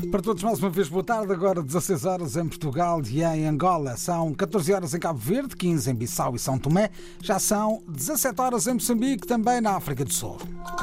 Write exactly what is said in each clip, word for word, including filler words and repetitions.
Para todos, mais uma vez, boa tarde. Agora dezasseis horas em Portugal e em Angola. São catorze horas em Cabo Verde, quinze em Bissau e São Tomé. Já são dezassete horas em Moçambique, também na África do Sul.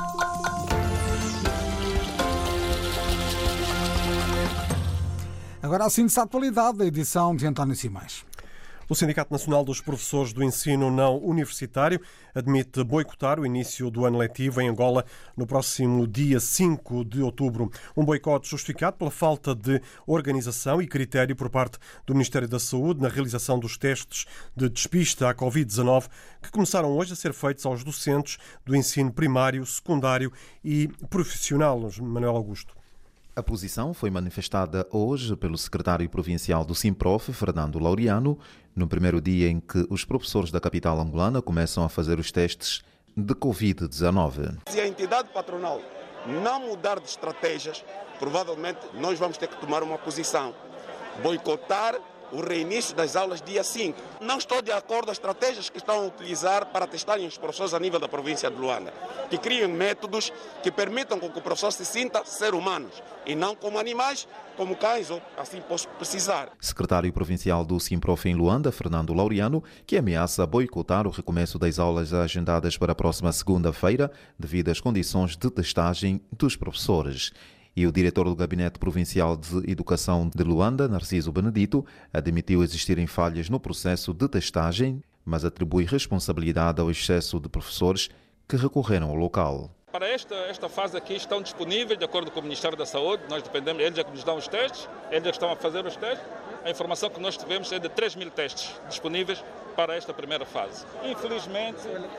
Agora, assim, de atualidade, a edição de António Simões. O Sindicato Nacional dos Professores do Ensino Não Universitário admite boicotar o início do ano letivo em Angola no próximo dia cinco de outubro. Um boicote justificado pela falta de organização e critério por parte do Ministério da Saúde na realização dos testes de despiste à covid dezanove que começaram hoje a ser feitos aos docentes do ensino primário, secundário e profissional. Manuel Augusto. A posição foi manifestada hoje pelo secretário provincial do SIMPROF, Fernando Laureano, no primeiro dia em que os professores da capital angolana começam a fazer os testes de covid dezanove. Se a entidade patronal não mudar de estratégias, provavelmente nós vamos ter que tomar uma posição. Boicotar o reinício das aulas dia cinco. Não estou de acordo com as estratégias que estão a utilizar para testarem os professores a nível da província de Luanda, que criem métodos que permitam que o professor se sinta ser humanos e não como animais, como cães, ou assim posso precisar. Secretário provincial do SIMPROF em Luanda, Fernando Laureano, que ameaça boicotar o recomeço das aulas agendadas para a próxima segunda-feira devido às condições de testagem dos professores. E o diretor do Gabinete Provincial de Educação de Luanda, Narciso Benedito, admitiu existirem falhas no processo de testagem, mas atribui responsabilidade ao excesso de professores que recorreram ao local. Para esta, esta fase aqui estão disponíveis, de acordo com o Ministério da Saúde, nós dependemos, eles é que nos dão os testes, eles é que estão a fazer os testes. A informação que nós tivemos é de três mil testes disponíveis para esta primeira fase. Infelizmente,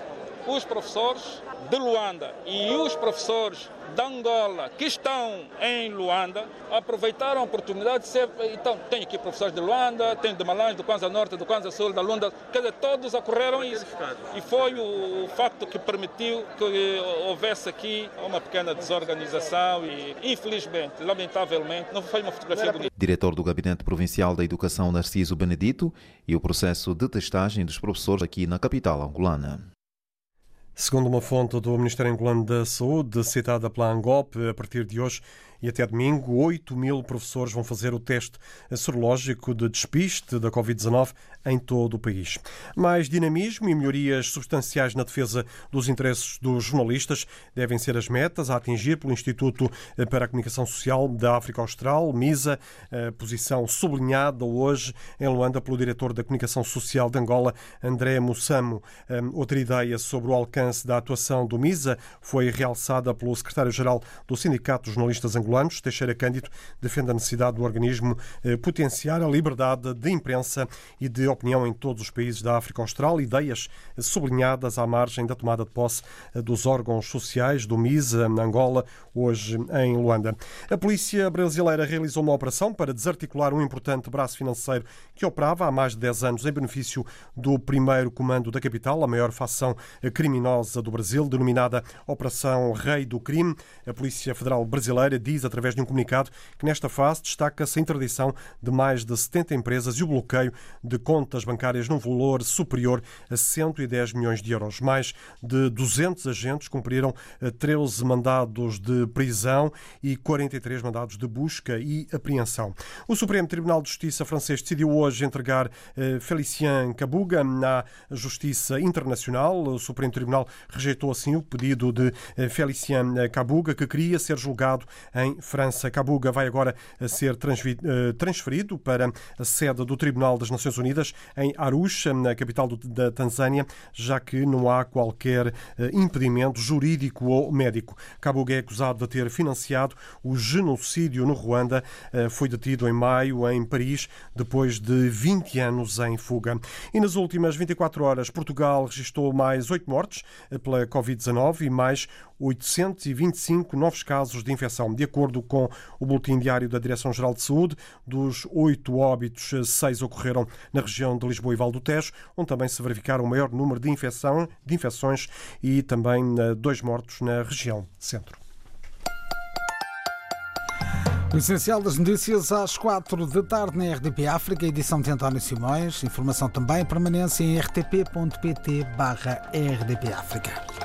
os professores de Luanda e os professores de Angola que estão em Luanda aproveitaram a oportunidade de ser... Então, tem aqui professores de Luanda, tem de Malange, do Kwanza Norte, do Kwanza Sul, da Luanda, quer dizer, todos ocorreram isso. E foi o facto que permitiu que houvesse aqui uma pequena desorganização e, infelizmente, lamentavelmente, não foi uma fotografia bonita. Diretor do Gabinete Provincial da Educação, Narciso Benedito, e o processo de testagem dos professores aqui na capital angolana. Segundo uma fonte do Ministério Angolano da Saúde, citada pela ANGOP, a partir de hoje e até domingo, oito mil professores vão fazer o teste sorológico de despiste da covid dezanove em todo o país. Mais dinamismo e melhorias substanciais na defesa dos interesses dos jornalistas devem ser as metas a atingir pelo Instituto para a Comunicação Social da África Austral, MISA, a posição sublinhada hoje em Luanda pelo diretor da Comunicação Social de Angola, André Mussamo. Outra ideia sobre o alcance da atuação do MISA foi realçada pelo secretário-geral do Sindicato dos Jornalistas Angolanos, Teixeira Cândido, defende a necessidade do organismo potenciar a liberdade de imprensa e de opinião em todos os países da África Austral, ideias sublinhadas à margem da tomada de posse dos órgãos sociais do MISA, na Angola, hoje em Luanda. A polícia brasileira realizou uma operação para desarticular um importante braço financeiro que operava há mais de dez anos em benefício do primeiro comando da capital, a maior facção criminosa do Brasil, denominada Operação Rei do Crime. A Polícia Federal Brasileira diz, através de um comunicado, que nesta fase destaca-se a interdição de mais de setenta empresas e o bloqueio de contas bancárias num valor superior a cento e dez milhões de euros. Mais de duzentos agentes cumpriram treze mandados de prisão e quarenta e três mandados de busca e apreensão. O Supremo Tribunal de Justiça francês decidiu hoje entregar Félicien Kabuga na Justiça Internacional. O Supremo Tribunal rejeitou assim o pedido de Félicien Kabuga, que queria ser julgado em França. Kabuga vai agora ser transferido para a sede do Tribunal das Nações Unidas em Arusha, na capital da Tanzânia, já que não há qualquer impedimento jurídico ou médico. Kabuga é acusado de ter financiado o genocídio no Ruanda. Foi detido em maio em Paris, depois de vinte anos em fuga. E nas últimas vinte e quatro horas, Portugal registrou mais oito mortes pela covid dezanove e mais oitocentos e vinte e cinco novos casos de infecção. De acordo com o Boletim Diário da Direção-Geral de Saúde, dos oito óbitos, seis ocorreram na região de Lisboa e Val do Tejo, onde também se verificaram o maior número de, infecção, de infecções e também dois mortos na região centro. O essencial das notícias às quatro da tarde na R D P África, edição de António Simões. Informação também permanência em r t p ponto p t barra r d p África.